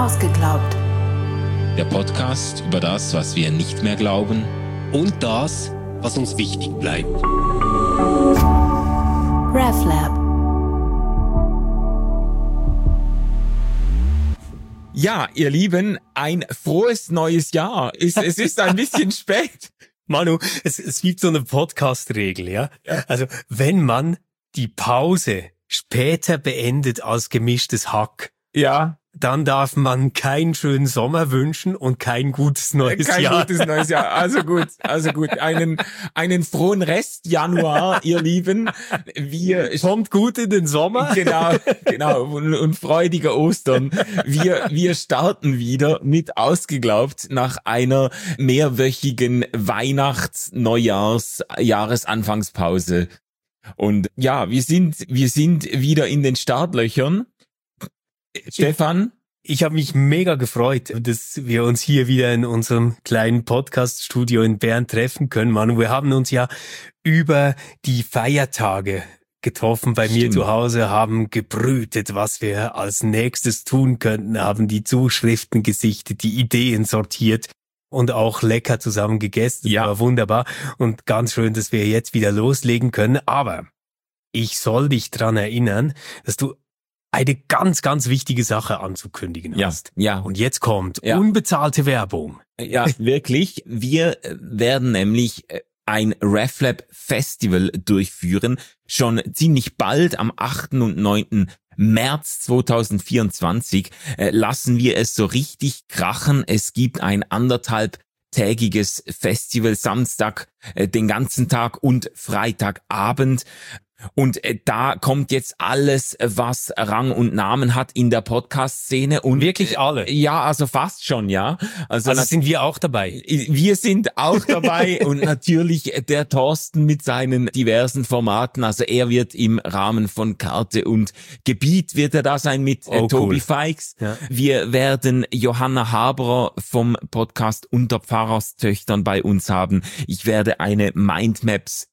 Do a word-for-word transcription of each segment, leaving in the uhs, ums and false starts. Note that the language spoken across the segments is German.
Ausgeglaubt. Der Podcast über das, was wir nicht mehr glauben und das, was uns wichtig bleibt. RefLab. Ja, ihr Lieben, ein frohes neues Jahr. Es, es ist ein bisschen spät. Manu, es, es gibt so eine Podcast-Regel, ja? Also, wenn man die Pause später beendet als gemischtes Hack, ja, dann darf man keinen schönen Sommer wünschen und kein gutes neues kein Jahr. Kein gutes neues Jahr. Also gut, also gut. Einen, einen frohen Rest Januar, ihr Lieben. Wir kommt gut in den Sommer. Genau, genau. Und, und freudige Ostern. Wir, wir starten wieder mit Ausgeglaubt nach einer mehrwöchigen Weihnachts-, Neujahrs-, Jahresanfangspause. Und ja, wir sind, wir sind wieder in den Startlöchern. Stefan? Ich habe mich mega gefreut, dass wir uns hier wieder in unserem kleinen Podcast-Studio in Bern treffen können, Manu. Wir haben uns ja über die Feiertage getroffen bei mir zu Hause, haben gebrütet, was wir als nächstes tun könnten, haben die Zuschriften gesichtet, die Ideen sortiert und auch lecker zusammen gegessen. Ja, war wunderbar und ganz schön, dass wir jetzt wieder loslegen können. Aber ich soll dich dran erinnern, dass du eine ganz, ganz wichtige Sache anzukündigen hast. Ja, ja. Und jetzt kommt ja. unbezahlte Werbung. Ja, wirklich. Wir werden nämlich ein RefLab Festival durchführen. Schon ziemlich bald am achten und neunten März zweitausendvierundzwanzig äh, lassen wir es so richtig krachen. Es gibt ein anderthalbtägiges Festival, Samstag äh, den ganzen Tag und Freitagabend. Und äh, da kommt jetzt alles, was Rang und Namen hat in der Podcast-Szene. Und wirklich alle? Äh, ja, also fast schon, ja. Also, also sind wir auch dabei? Wir sind auch dabei und natürlich der Thorsten mit seinen diversen Formaten. Also er wird im Rahmen von Karte und Gebiet wird er da sein mit äh, oh, Tobi cool. Feix. Ja. Wir werden Johanna Haberer vom Podcast Unter Pfarrerstöchtern bei uns haben. Ich werde eine Mindmaps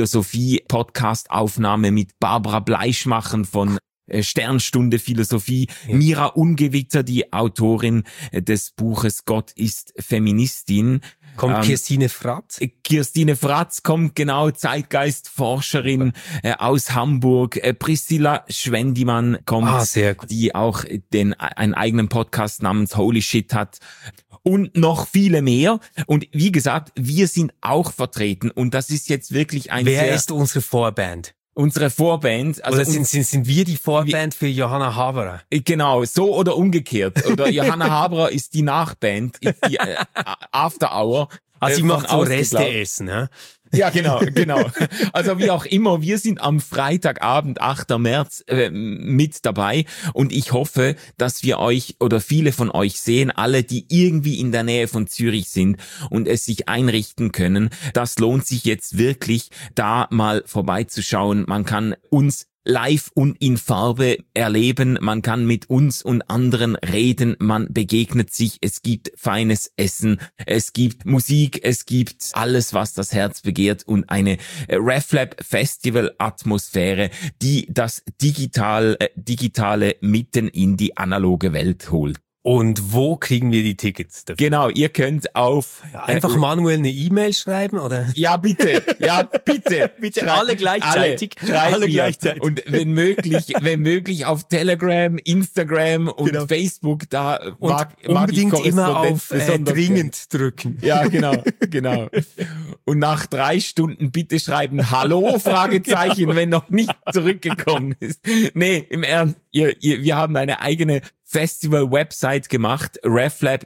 Philosophie-Podcast-Aufnahme mit Barbara Bleisch machen von äh, Sternstunde Philosophie. Ja. Mira Ungewitter, die Autorin äh, des Buches Gott ist Feministin. Kommt ähm, Kirstine Fratz? Äh, Kirstine Fratz kommt, genau, Zeitgeistforscherin äh, aus Hamburg. Äh, Priscilla Schwendimann kommt, ah, sehr gut. Die auch den einen eigenen Podcast namens Holy Shit hat. Und noch viele mehr. Und wie gesagt, wir sind auch vertreten. Und das ist jetzt wirklich ein Wer sehr... ist unsere Vorband? Unsere Vorband. Also oder sind, sind, sind wir die Vorband für Johanna Haberer? Genau, so oder umgekehrt. Oder Johanna Haberer ist die Nachband, ist die äh, After Hour. Also sie äh, macht so Reste essen, ne? Ja, genau, genau. Also wie auch immer, wir sind am Freitagabend, achten März, äh, mit dabei und ich hoffe, dass wir euch oder viele von euch sehen, alle, die irgendwie in der Nähe von Zürich sind und es sich einrichten können. Das lohnt sich jetzt wirklich, da mal vorbeizuschauen. Man kann uns live und in Farbe erleben, man kann mit uns und anderen reden, man begegnet sich, es gibt feines Essen, es gibt Musik, es gibt alles, was das Herz begehrt und eine RefLab Festival Atmosphäre, die das digital, äh, digitale mitten in die analoge Welt holt. Und wo kriegen wir die Tickets dafür? Genau, ihr könnt auf... Ja, einfach äh, manuell eine E-Mail schreiben, oder? Ja, bitte. Ja, bitte. bitte alle gleichzeitig. Alle, alle gleichzeitig. Und wenn möglich, wenn möglich auf Telegram, Instagram und genau. Facebook, da und mag, unbedingt mag ich immer auf äh, dringend drücken. Ja, genau, genau. Und nach drei Stunden bitte schreiben Hallo, Fragezeichen, genau. Wenn noch nicht zurückgekommen ist. Nee, im Ernst, ihr, ihr, wir haben eine eigene Festival-Website gemacht, reflab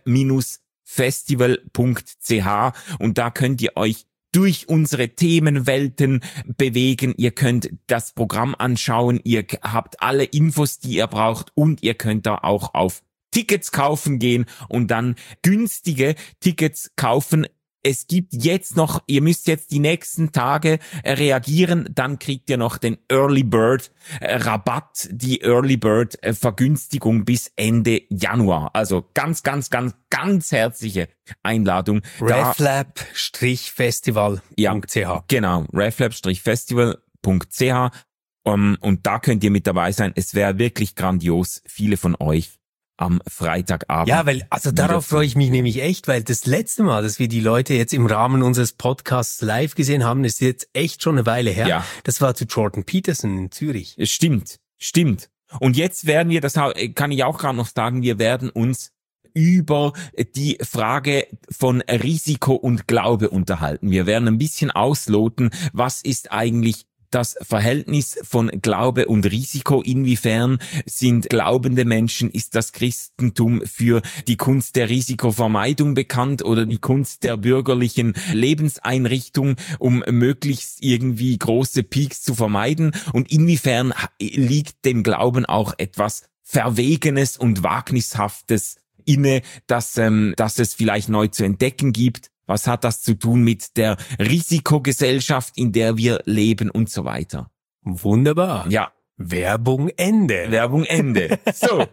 Festival Punkt c h und da könnt ihr euch durch unsere Themenwelten bewegen. Ihr könnt das Programm anschauen, ihr habt alle Infos, die ihr braucht und ihr könnt da auch auf Tickets kaufen gehen und dann günstige Tickets kaufen. Es gibt jetzt noch, ihr müsst jetzt die nächsten Tage äh, reagieren, dann kriegt ihr noch den Early Bird äh, Rabatt, die Early Bird äh, Vergünstigung bis Ende Januar. Also ganz, ganz, ganz, ganz herzliche Einladung. reflab Festival Punkt c h Ja, genau, reflab Festival Punkt c h um, und da könnt ihr mit dabei sein. Es wäre wirklich grandios, viele von euch am Freitagabend. Ja, weil, also darauf freue ich mich nämlich echt, weil das letzte Mal, dass wir die Leute jetzt im Rahmen unseres Podcasts live gesehen haben, ist jetzt echt schon eine Weile her. Ja. Das war zu Jordan Peterson in Zürich. Es stimmt, stimmt. Und jetzt werden wir, das kann ich auch gerade noch sagen, wir werden uns über die Frage von Risiko und Glaube unterhalten. Wir werden ein bisschen ausloten, was ist eigentlich das Verhältnis von Glaube und Risiko, inwiefern sind glaubende Menschen, ist das Christentum für die Kunst der Risikovermeidung bekannt oder die Kunst der bürgerlichen Lebenseinrichtung, um möglichst irgendwie große Peaks zu vermeiden, und inwiefern liegt dem Glauben auch etwas Verwegenes und Wagnishaftes inne, dass, ähm, dass es vielleicht neu zu entdecken gibt. Was hat das zu tun mit der Risikogesellschaft, in der wir leben und so weiter? Wunderbar. Ja. Werbung Ende. Werbung Ende. So.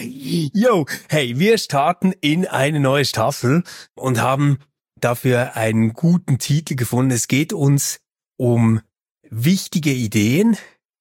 Yo, hey, wir starten in eine neue Staffel und haben dafür einen guten Titel gefunden. Es geht uns um wichtige Ideen,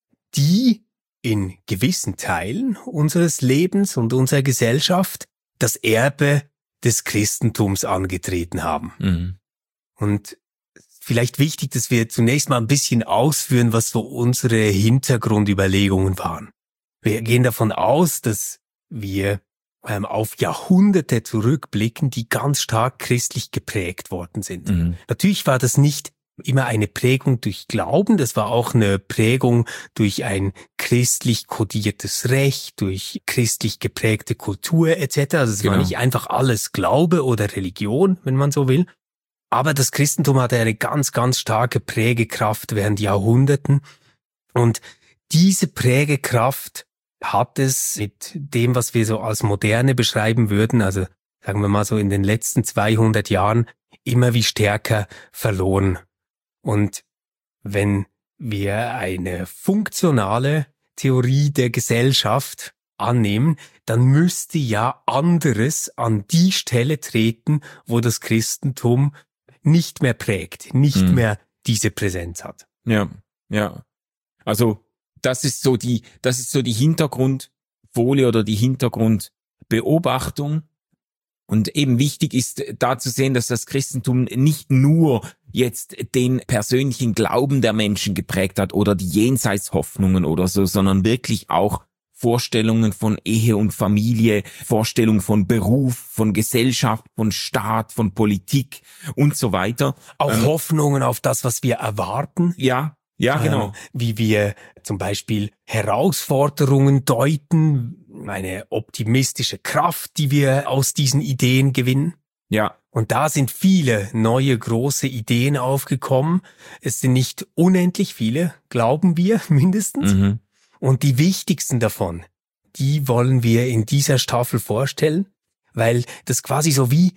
die in gewissen Teilen unseres Lebens und unserer Gesellschaft das Erbe des Christentums angetreten haben. Mhm. Und vielleicht wichtig, dass wir zunächst mal ein bisschen ausführen, was so unsere Hintergrundüberlegungen waren. Wir gehen davon aus, dass wir ähm, auf Jahrhunderte zurückblicken, die ganz stark christlich geprägt worden sind. Mhm. Natürlich war das nicht immer eine Prägung durch Glauben, das war auch eine Prägung durch ein christlich kodiertes Recht, durch christlich geprägte Kultur et cetera. Also es Genau. war nicht einfach alles Glaube oder Religion, wenn man so will. Aber das Christentum hatte eine ganz, ganz starke Prägekraft während Jahrhunderten. Und diese Prägekraft hat es mit dem, was wir so als Moderne beschreiben würden, also sagen wir mal so in den letzten zweihundert Jahren, immer wie stärker verloren. Und wenn wir eine funktionale Theorie der Gesellschaft annehmen, dann müsste ja anderes an die Stelle treten, wo das Christentum nicht mehr prägt, nicht Mhm. mehr diese Präsenz hat. Ja, ja. Also das ist so die, das ist so die Hintergrundfolie oder die Hintergrundbeobachtung. Und eben wichtig ist da zu sehen, dass das Christentum nicht nur jetzt den persönlichen Glauben der Menschen geprägt hat oder die Jenseitshoffnungen oder so, sondern wirklich auch Vorstellungen von Ehe und Familie, Vorstellungen von Beruf, von Gesellschaft, von Staat, von Politik und so weiter. Auch Ähm, Hoffnungen auf das, was wir erwarten. Ja, ja, genau. Ähm, wie wir zum Beispiel Herausforderungen deuten, eine optimistische Kraft, die wir aus diesen Ideen gewinnen. Ja, Und da sind viele neue große Ideen aufgekommen. Es sind nicht unendlich viele, glauben wir mindestens. mhm. Und die wichtigsten davon, die wollen wir in dieser Staffel vorstellen, weil das quasi so wie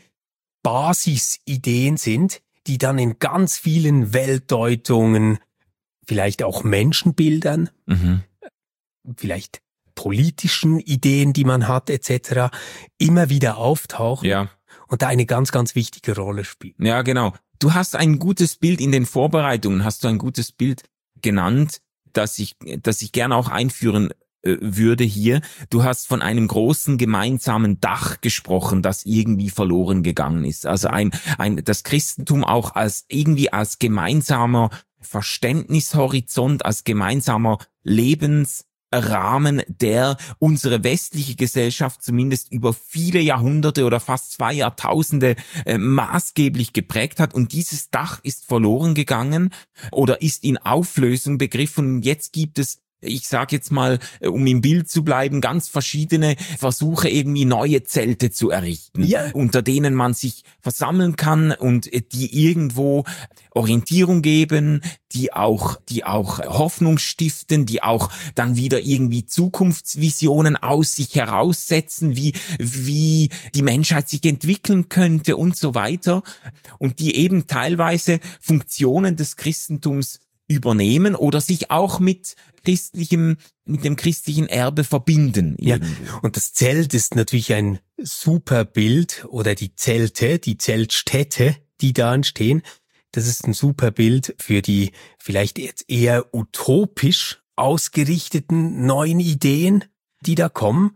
Basisideen sind, die dann in ganz vielen Weltdeutungen, vielleicht auch Menschenbildern, Mhm. vielleicht politischen Ideen, die man hat, et cetera, immer wieder auftauchen Ja. und da eine ganz, ganz wichtige Rolle spielen. Ja, genau. Du hast ein gutes Bild in den Vorbereitungen, hast du ein gutes Bild genannt, das ich, das ich gerne auch einführen äh, würde hier. Du hast von einem großen gemeinsamen Dach gesprochen, das irgendwie verloren gegangen ist. Also ein, ein, das Christentum auch als irgendwie als gemeinsamer Verständnishorizont, als gemeinsamer Lebensrahmen, der unsere westliche Gesellschaft zumindest über viele Jahrhunderte oder fast zwei Jahrtausende äh, maßgeblich geprägt hat. Und dieses Dach ist verloren gegangen oder ist in Auflösung begriffen. Und jetzt gibt es, ich sage jetzt mal, äh, um im Bild zu bleiben, ganz verschiedene Versuche, irgendwie neue Zelte zu errichten, Ja. unter denen man sich versammeln kann und äh, die irgendwo Orientierung geben, die auch, die auch Hoffnung stiften, die auch dann wieder irgendwie Zukunftsvisionen aus sich heraussetzen, wie, wie die Menschheit sich entwickeln könnte und so weiter. Und die eben teilweise Funktionen des Christentums übernehmen oder sich auch mit christlichem, mit dem christlichen Erbe verbinden. Ja, irgendwo. und das Zelt ist natürlich ein super Bild oder die Zelte, die Zeltstädte, die da entstehen. Das ist ein super Bild für die vielleicht jetzt eher utopisch ausgerichteten neuen Ideen, die da kommen.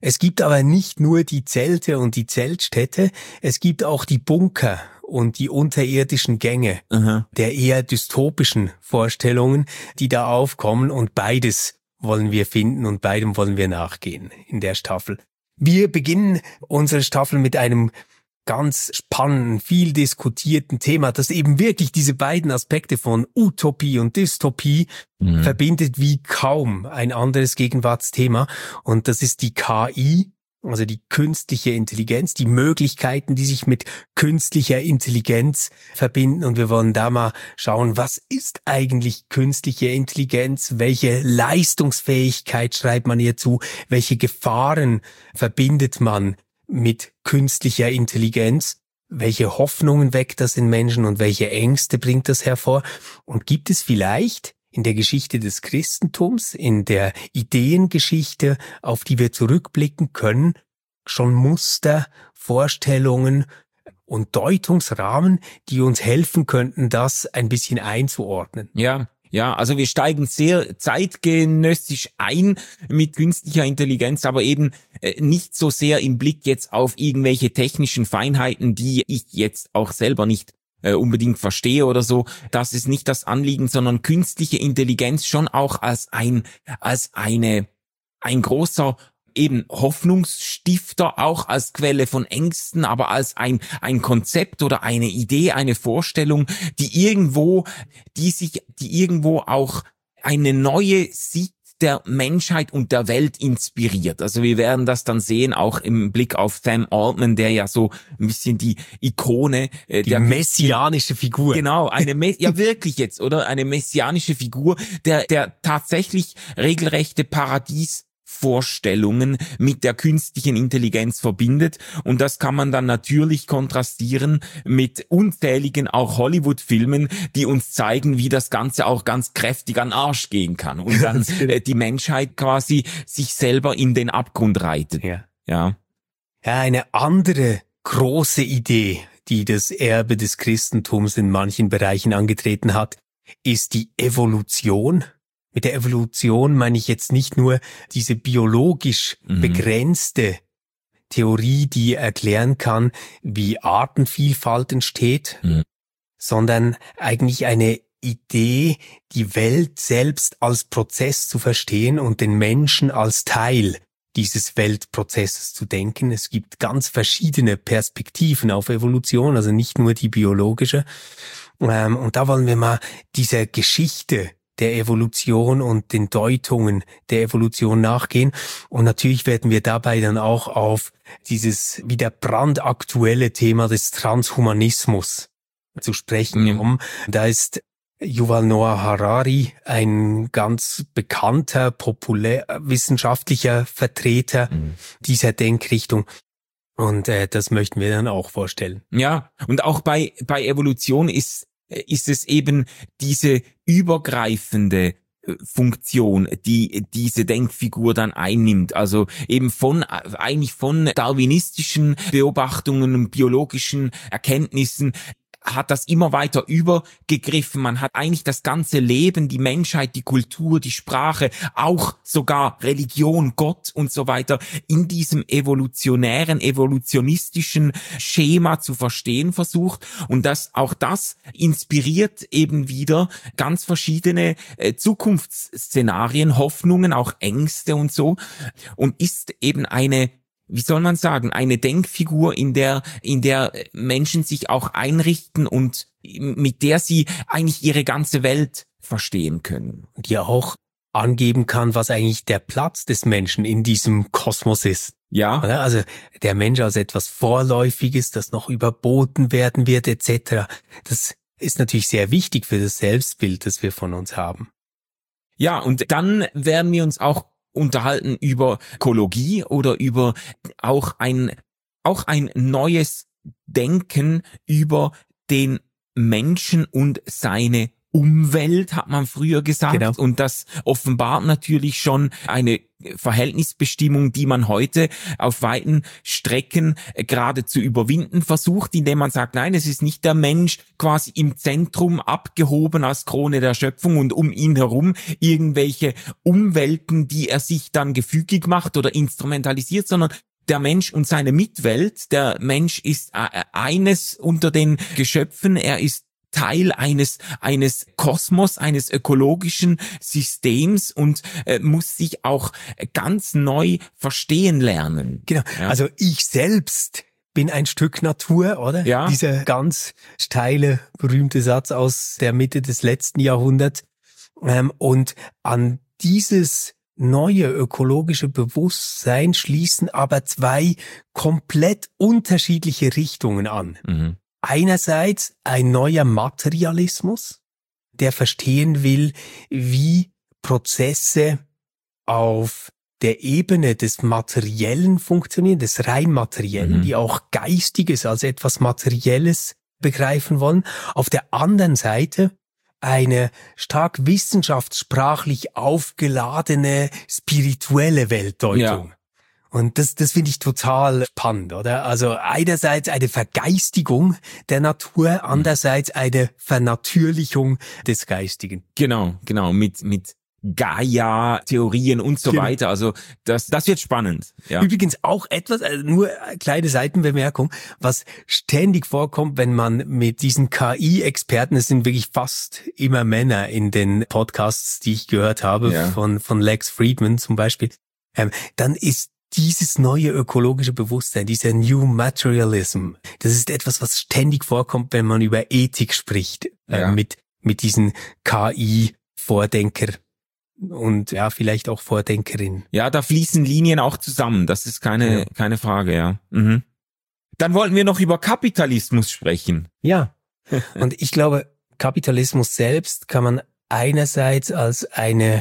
Es gibt aber nicht nur die Zelte und die Zeltstädte, es gibt auch die Bunker und die unterirdischen Gänge Aha. der eher dystopischen Vorstellungen, die da aufkommen, und beides wollen wir finden und beidem wollen wir nachgehen in der Staffel. Wir beginnen unsere Staffel mit einem ganz spannenden, viel diskutierten Thema, das eben wirklich diese beiden Aspekte von Utopie und Dystopie mhm. verbindet wie kaum ein anderes Gegenwartsthema. Und das ist die K I, also die künstliche Intelligenz, die Möglichkeiten, die sich mit künstlicher Intelligenz verbinden. Und wir wollen da mal schauen, was ist eigentlich künstliche Intelligenz? Welche Leistungsfähigkeit schreibt man ihr zu? Welche Gefahren verbindet man mit künstlicher Intelligenz? Welche Hoffnungen weckt das in Menschen und welche Ängste bringt das hervor? Und gibt es vielleicht in der Geschichte des Christentums, in der Ideengeschichte, auf die wir zurückblicken können, schon Muster, Vorstellungen und Deutungsrahmen, die uns helfen könnten, das ein bisschen einzuordnen? Ja. Ja, also wir steigen sehr zeitgenössisch ein mit künstlicher Intelligenz, aber eben äh, nicht so sehr im Blick jetzt auf irgendwelche technischen Feinheiten, die ich jetzt auch selber nicht äh, unbedingt verstehe oder so. Das ist nicht das Anliegen, sondern künstliche Intelligenz schon auch als ein, als eine, ein großer eben Hoffnungsstifter, auch als Quelle von Ängsten, aber als ein ein Konzept oder eine Idee, eine Vorstellung, die irgendwo, die sich, die irgendwo auch eine neue Sicht der Menschheit und der Welt inspiriert. Also wir werden das dann sehen, auch im Blick auf Sam Altman, der ja so ein bisschen die Ikone, äh, die der messianische Figur. Genau, eine Me- ja wirklich jetzt, oder eine messianische Figur, der der tatsächlich regelrechte Paradies Vorstellungen mit der künstlichen Intelligenz verbindet, und das kann man dann natürlich kontrastieren mit unzähligen auch Hollywood-Filmen, die uns zeigen, wie das Ganze auch ganz kräftig an den Arsch gehen kann und dann äh, die Menschheit quasi sich selber in den Abgrund reitet. Ja. Ja. Ja, eine andere große Idee, die das Erbe des Christentums in manchen Bereichen angetreten hat, ist die Evolution. Mit der Evolution meine ich jetzt nicht nur diese biologisch mhm. begrenzte Theorie, die erklären kann, wie Artenvielfalt entsteht, mhm. sondern eigentlich eine Idee, die Welt selbst als Prozess zu verstehen und den Menschen als Teil dieses Weltprozesses zu denken. Es gibt ganz verschiedene Perspektiven auf Evolution, also nicht nur die biologische. Und da wollen wir mal dieser Geschichte der Evolution und den Deutungen der Evolution nachgehen. Und natürlich werden wir dabei dann auch auf dieses wieder brandaktuelle Thema des Transhumanismus zu sprechen kommen. Mhm. Da ist Yuval Noah Harari ein ganz bekannter, populär wissenschaftlicher Vertreter mhm. dieser Denkrichtung. Und äh, das möchten wir dann auch vorstellen. Ja, und auch bei bei Evolution ist ist es eben diese übergreifende Funktion, die diese Denkfigur dann einnimmt. Also eben von, eigentlich von darwinistischen Beobachtungen und biologischen Erkenntnissen hat das immer weiter übergegriffen. Man hat eigentlich das ganze Leben, die Menschheit, die Kultur, die Sprache, auch sogar Religion, Gott und so weiter in diesem evolutionären, evolutionistischen Schema zu verstehen versucht. Und das, auch das inspiriert eben wieder ganz verschiedene äh, Zukunftsszenarien, Hoffnungen, auch Ängste und so, und ist eben eine, wie soll man sagen, eine Denkfigur, in der in der Menschen sich auch einrichten und mit der sie eigentlich ihre ganze Welt verstehen können. Die auch angeben kann, was eigentlich der Platz des Menschen in diesem Kosmos ist. Ja. Also der Mensch als etwas Vorläufiges, das noch überboten werden wird, et cetera. Das ist natürlich sehr wichtig für das Selbstbild, das wir von uns haben. Ja, und dann werden wir uns auch unterhalten über Ökologie oder über auch ein auch ein neues Denken über den Menschen und seine Umwelt, hat man früher gesagt. Genau. Und das offenbart natürlich schon eine Verhältnisbestimmung, die man heute auf weiten Strecken gerade zu überwinden versucht, indem man sagt, nein, es ist nicht der Mensch quasi im Zentrum abgehoben als Krone der Schöpfung und um ihn herum irgendwelche Umwelten, die er sich dann gefügig macht oder instrumentalisiert, sondern der Mensch und seine Mitwelt. Der Mensch ist eines unter den Geschöpfen, er ist Teil eines eines Kosmos, eines ökologischen Systems und äh, muss sich auch ganz neu verstehen lernen. Genau. Ja. Also ich selbst bin ein Stück Natur, oder? Ja. Dieser ganz steile, berühmte Satz aus der Mitte des letzten Jahrhunderts. Ähm, und an dieses neue ökologische Bewusstsein schließen aber zwei komplett unterschiedliche Richtungen an. Mhm. Einerseits ein neuer Materialismus, der verstehen will, wie Prozesse auf der Ebene des Materiellen funktionieren, des rein Materiellen, Mhm. die auch Geistiges als etwas Materielles begreifen wollen. Auf der anderen Seite eine stark wissenschaftssprachlich aufgeladene spirituelle Weltdeutung. Ja. Und das, das finde ich total spannend, oder? Also einerseits eine Vergeistigung der Natur, andererseits eine Vernatürlichung des Geistigen. Genau, genau, mit mit Gaia-Theorien und so Genau. weiter. Also das das wird spannend. Ja. Übrigens auch etwas, also nur eine kleine Seitenbemerkung, was ständig vorkommt, wenn man mit diesen K I-Experten, es sind wirklich fast immer Männer in den Podcasts, die ich gehört habe, Ja. von von Lex Friedman zum Beispiel, ähm, dann ist dieses neue ökologische Bewusstsein, dieser New Materialism, das ist etwas, was ständig vorkommt, wenn man über Ethik spricht, äh, Ja. mit mit diesen K I-Vordenker und ja, vielleicht auch Vordenkerin. Ja, da fließen Linien auch zusammen. Das ist keine Ja. keine Frage, ja. Mhm. Dann wollten wir noch über Kapitalismus sprechen. Ja, und ich glaube, Kapitalismus selbst kann man einerseits als eine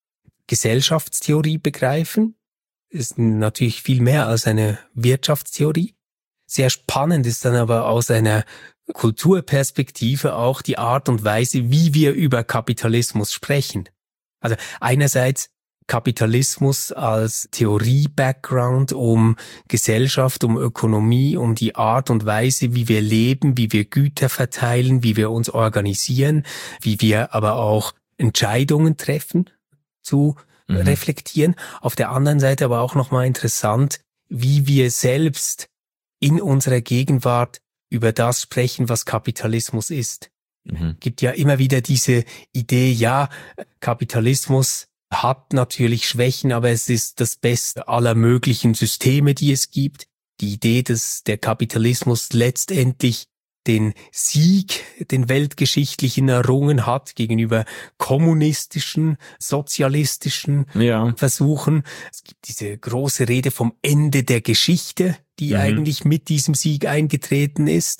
Gesellschaftstheorie begreifen, ist natürlich viel mehr als eine Wirtschaftstheorie. Sehr spannend ist dann aber aus einer Kulturperspektive auch die Art und Weise, wie wir über Kapitalismus sprechen. Also einerseits Kapitalismus als Theorie-Background um Gesellschaft, um Ökonomie, um die Art und Weise, wie wir leben, wie wir Güter verteilen, wie wir uns organisieren, wie wir aber auch Entscheidungen treffen, zu Mhm. reflektieren. Auf der anderen Seite aber auch nochmal interessant, wie wir selbst in unserer Gegenwart über das sprechen, was Kapitalismus ist. Mhm. Gibt ja immer wieder diese Idee, ja, Kapitalismus hat natürlich Schwächen, aber es ist das Beste aller möglichen Systeme, die es gibt. Die Idee, dass der Kapitalismus letztendlich den Sieg, den weltgeschichtlichen errungen hat gegenüber kommunistischen, sozialistischen Ja. Versuchen. Es gibt diese große Rede vom Ende der Geschichte, die Mhm. eigentlich mit diesem Sieg eingetreten ist.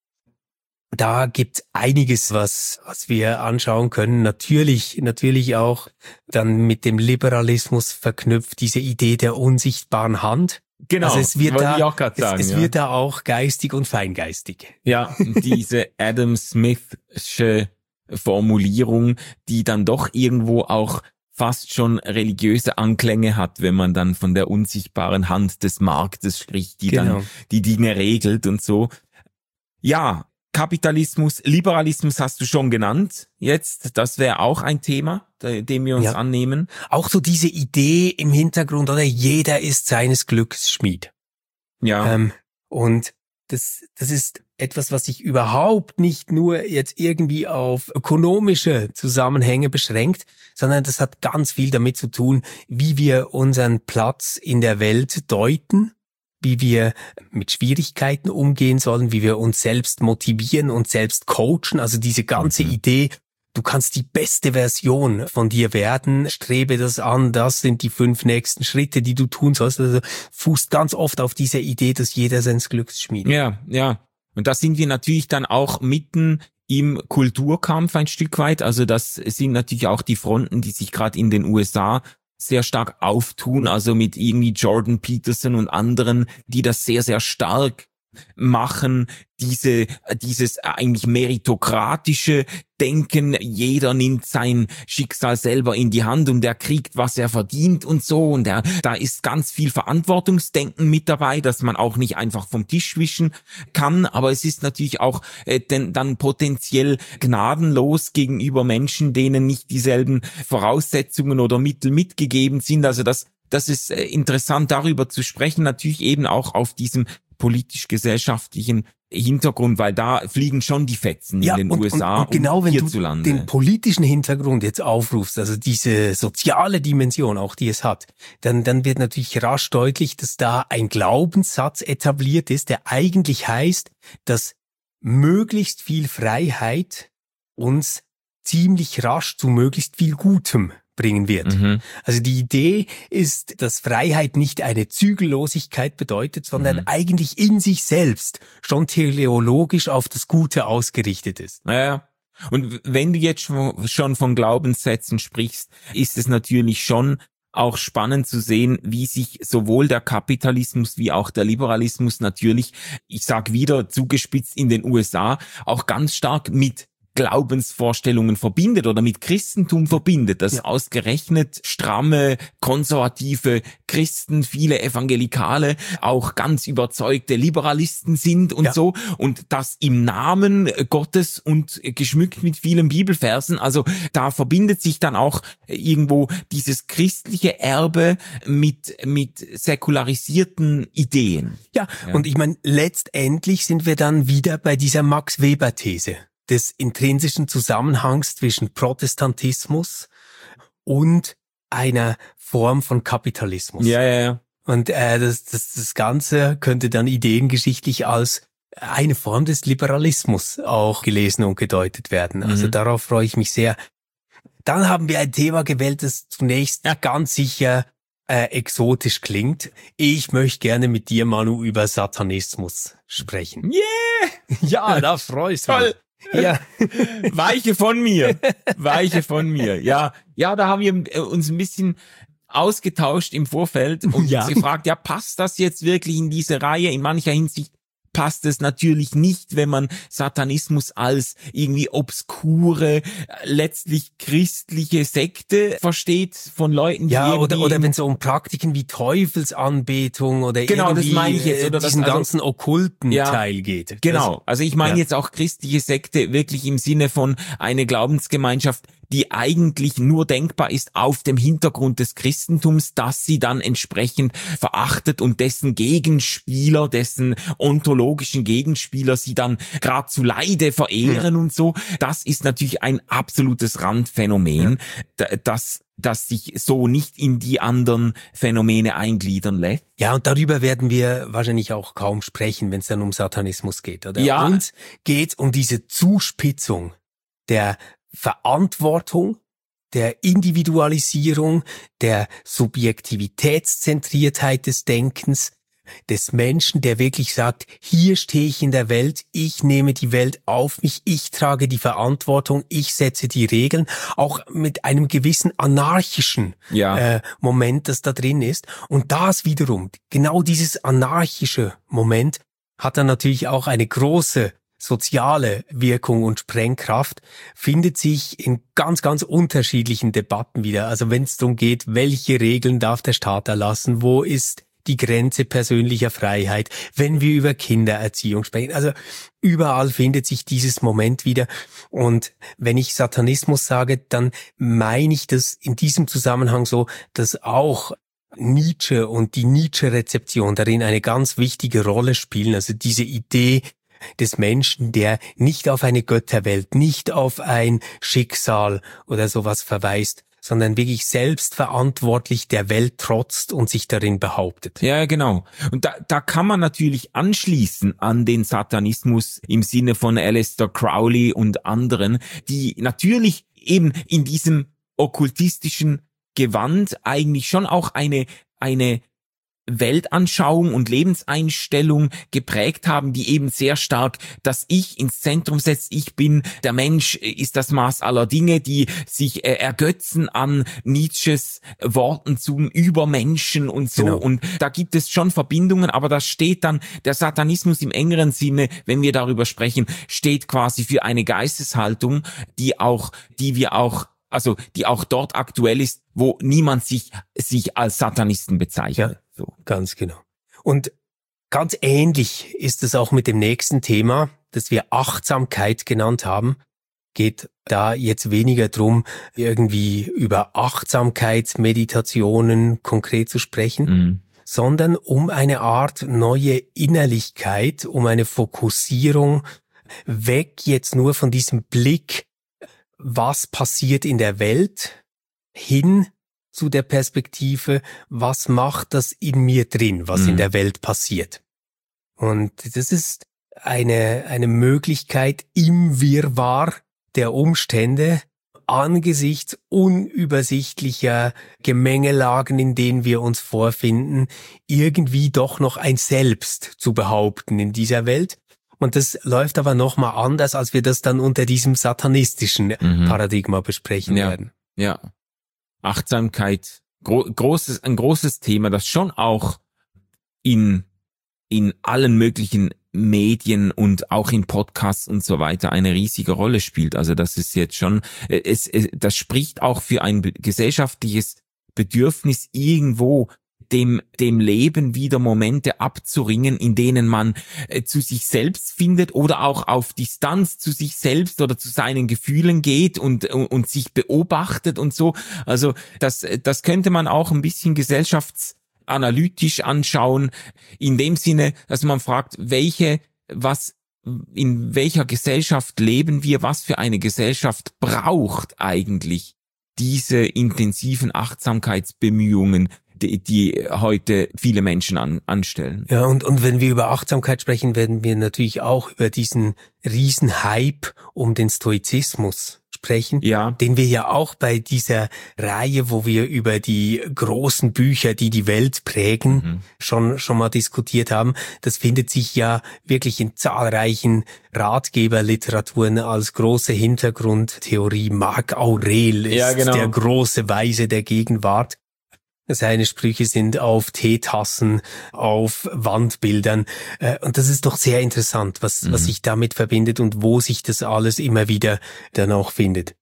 Da gibt's einiges, was, was wir anschauen können. Natürlich, natürlich auch dann mit dem Liberalismus verknüpft diese Idee der unsichtbaren Hand. Genau. Also es wird wollte da, ich auch gerade sagen. es, es ja. wird da auch geistig und feingeistig. Ja, diese Adam Smithsche Formulierung, die dann doch irgendwo auch fast schon religiöse Anklänge hat, wenn man dann von der unsichtbaren Hand des Marktes spricht, die Genau. dann die Dinge regelt und so. Ja, Kapitalismus, Liberalismus hast du schon genannt. Jetzt, das wäre auch ein Thema, dem wir uns Ja. annehmen. Auch so diese Idee im Hintergrund, oder jeder ist seines Glückes Schmied. Ja, Ähm, und das, das ist etwas, was sich überhaupt nicht nur jetzt irgendwie auf ökonomische Zusammenhänge beschränkt, sondern das hat ganz viel damit zu tun, wie wir unseren Platz in der Welt deuten, wie wir mit Schwierigkeiten umgehen sollen, wie wir uns selbst motivieren und selbst coachen. Also diese ganze Mhm. Idee, du kannst die beste Version von dir werden, strebe das an, das sind die fünf nächsten Schritte, die du tun sollst. Also fußt ganz oft auf dieser Idee, dass jeder seines Glücks schmiedet. ja, ja. Und da sind wir natürlich dann auch mitten im Kulturkampf ein Stück weit. Also das sind natürlich auch die Fronten, die sich gerade in den U S A sehr stark auftun, also mit irgendwie Jordan Peterson und anderen, die das sehr, sehr stark machen, diese, dieses eigentlich meritokratische Denken, jeder nimmt sein Schicksal selber in die Hand und er kriegt, was er verdient und so, und er, da ist ganz viel Verantwortungsdenken mit dabei, dass man auch nicht einfach vom Tisch wischen kann, aber es ist natürlich auch äh, denn, dann potenziell gnadenlos gegenüber Menschen, denen nicht dieselben Voraussetzungen oder Mittel mitgegeben sind. Also das, das ist äh, interessant, darüber zu sprechen, natürlich eben auch auf diesem politisch-gesellschaftlichen Hintergrund, weil da fliegen schon die Fetzen ja, in den und, U S A und, und genau, und wenn hierzulande. du den politischen Hintergrund jetzt aufrufst, also diese soziale Dimension, auch die es hat, dann, dann wird natürlich rasch deutlich, dass da ein Glaubenssatz etabliert ist, der eigentlich heißt, dass möglichst viel Freiheit uns ziemlich rasch zu möglichst viel Gutem bringen wird. Mhm. Also die Idee ist, dass Freiheit nicht eine Zügellosigkeit bedeutet, sondern mhm. eigentlich in sich selbst schon teleologisch auf das Gute ausgerichtet ist. Naja. Und wenn du jetzt schon von Glaubenssätzen sprichst, ist es natürlich schon auch spannend zu sehen, wie sich sowohl der Kapitalismus wie auch der Liberalismus natürlich, ich sag wieder zugespitzt in den U S A, auch ganz stark mit Glaubensvorstellungen verbindet oder mit Christentum verbindet, dass ja. ausgerechnet stramme, konservative Christen, viele Evangelikale, auch ganz überzeugte Liberalisten sind und ja. so, und das im Namen Gottes und geschmückt mit vielen Bibelversen. Also da verbindet sich dann auch irgendwo dieses christliche Erbe mit mit säkularisierten Ideen. Ja, ja. Und ich meine, letztendlich sind wir dann wieder bei dieser Max-Weber-These des intrinsischen Zusammenhangs zwischen Protestantismus und einer Form von Kapitalismus. Ja, ja, ja. Und äh, das, das, das Ganze könnte dann ideengeschichtlich als eine Form des Liberalismus auch gelesen und gedeutet werden. Also mhm. darauf freue ich mich sehr. Dann haben wir ein Thema gewählt, das zunächst ja. ganz sicher äh, exotisch klingt. Ich möchte gerne mit dir, Manu, über Satanismus sprechen. Yeah! Ja, da freust du mich. Toll! Ja, weiche von mir, weiche von mir. Ja, ja, da haben wir uns ein bisschen ausgetauscht im Vorfeld und ja. gefragt, ja, passt das jetzt wirklich in diese Reihe? In mancher Hinsicht passt es natürlich nicht, wenn man Satanismus als irgendwie obskure, letztlich christliche Sekte versteht von Leuten, die ja, oder oder wenn es um Praktiken wie Teufelsanbetung oder genau, irgendwie das meine ich jetzt, oder diesen das, also, ganzen okkulten ja, Teil geht. Genau, also ich meine ja. jetzt auch christliche Sekte wirklich im Sinne von eine Glaubensgemeinschaft, die eigentlich nur denkbar ist auf dem Hintergrund des Christentums, dass sie dann entsprechend verachtet und dessen Gegenspieler, dessen ontologischen Gegenspieler sie dann gerade zu Leide verehren mhm. und so. Das ist natürlich ein absolutes Randphänomen, ja. das das sich so nicht in die anderen Phänomene eingliedern lässt. Ja, und darüber werden wir wahrscheinlich auch kaum sprechen, wenn es dann um Satanismus geht, oder? Ja. Uns geht um diese Zuspitzung der Verantwortung, der Individualisierung, der Subjektivitätszentriertheit des Denkens, des Menschen, der wirklich sagt, hier stehe ich in der Welt, ich nehme die Welt auf mich, ich trage die Verantwortung, ich setze die Regeln, auch mit einem gewissen anarchischen ja. äh, Moment, das da drin ist. Und das wiederum, genau dieses anarchische Moment, hat dann natürlich auch eine große soziale Wirkung und Sprengkraft, findet sich in ganz, ganz unterschiedlichen Debatten wieder. Also wenn es darum geht, welche Regeln darf der Staat erlassen, wo ist die Grenze persönlicher Freiheit, wenn wir über Kindererziehung sprechen. Also überall findet sich dieses Moment wieder. Und wenn ich Satanismus sage, dann meine ich das in diesem Zusammenhang so, dass auch Nietzsche und die Nietzsche-Rezeption darin eine ganz wichtige Rolle spielen. Also diese Idee des Menschen, der nicht auf eine Götterwelt, nicht auf ein Schicksal oder sowas verweist, sondern wirklich selbstverantwortlich der Welt trotzt und sich darin behauptet. Ja, genau. Und da, da kann man natürlich anschließen an den Satanismus im Sinne von Aleister Crowley und anderen, die natürlich eben in diesem okkultistischen Gewand eigentlich schon auch eine, eine Weltanschauung und Lebenseinstellung geprägt haben, die eben sehr stark das Ich ins Zentrum setzt. Ich bin, der Mensch ist das Maß aller Dinge, die sich äh, ergötzen an Nietzsches Worten zum Übermenschen und so. Genau. Und da gibt es schon Verbindungen, aber da steht dann der Satanismus im engeren Sinne, wenn wir darüber sprechen, steht quasi für eine Geisteshaltung, die auch, die wir auch also die auch dort aktuell ist, wo niemand sich sich als Satanisten bezeichnet. Ja, so. Ganz genau. Und ganz ähnlich ist es auch mit dem nächsten Thema, das wir Achtsamkeit genannt haben. Geht da jetzt weniger drum, irgendwie über Achtsamkeitsmeditationen konkret zu sprechen, Mhm. sondern um eine Art neue Innerlichkeit, um eine Fokussierung weg jetzt nur von diesem Blick, was passiert in der Welt, hin zu der Perspektive, was macht das in mir drin, was Mhm. in der Welt passiert. Und das ist eine, eine Möglichkeit im Wirrwarr der Umstände angesichts unübersichtlicher Gemengelagen, in denen wir uns vorfinden, irgendwie doch noch ein Selbst zu behaupten in dieser Welt. Und das läuft aber nochmal anders, als wir das dann unter diesem satanistischen Mhm. Paradigma besprechen Ja. werden. Ja. Achtsamkeit, gro- großes, ein großes Thema, das schon auch in, in allen möglichen Medien und auch in Podcasts und so weiter eine riesige Rolle spielt. Also das ist jetzt schon, es, es das spricht auch für ein be- gesellschaftliches Bedürfnis, irgendwo dem dem Leben wieder Momente abzuringen, in denen man äh, zu sich selbst findet oder auch auf Distanz zu sich selbst oder zu seinen Gefühlen geht und und, und sich beobachtet und so. Also das das könnte man auch ein bisschen gesellschaftsanalytisch anschauen, in dem Sinne, dass man fragt, welche was in welcher Gesellschaft leben wir, was für eine Gesellschaft braucht eigentlich diese intensiven Achtsamkeitsbemühungen, die, die heute viele Menschen an, anstellen. Ja, und, und wenn wir über Achtsamkeit sprechen, werden wir natürlich auch über diesen riesen Hype um den Stoizismus sprechen, Ja. den wir ja auch bei dieser Reihe, wo wir über die großen Bücher, die die Welt prägen, Mhm. schon schon mal diskutiert haben. Das findet sich ja wirklich in zahlreichen Ratgeberliteraturen als große Hintergrundtheorie. Marc Aurel ist Ja, genau. der große Weise der Gegenwart. Seine Sprüche sind auf Teetassen, auf Wandbildern. Und das ist doch sehr interessant, was, Mhm. was sich damit verbindet und wo sich das alles immer wieder dann auch findet.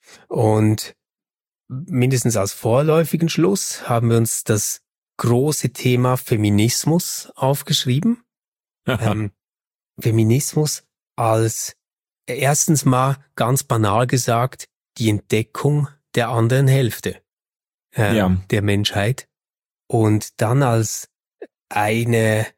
Und mindestens als vorläufigen Schluss haben wir uns das große Thema Feminismus aufgeschrieben. ähm, Feminismus als erstens mal ganz banal gesagt die Entdeckung der anderen Hälfte. Äh, Ja. der Menschheit und dann als eine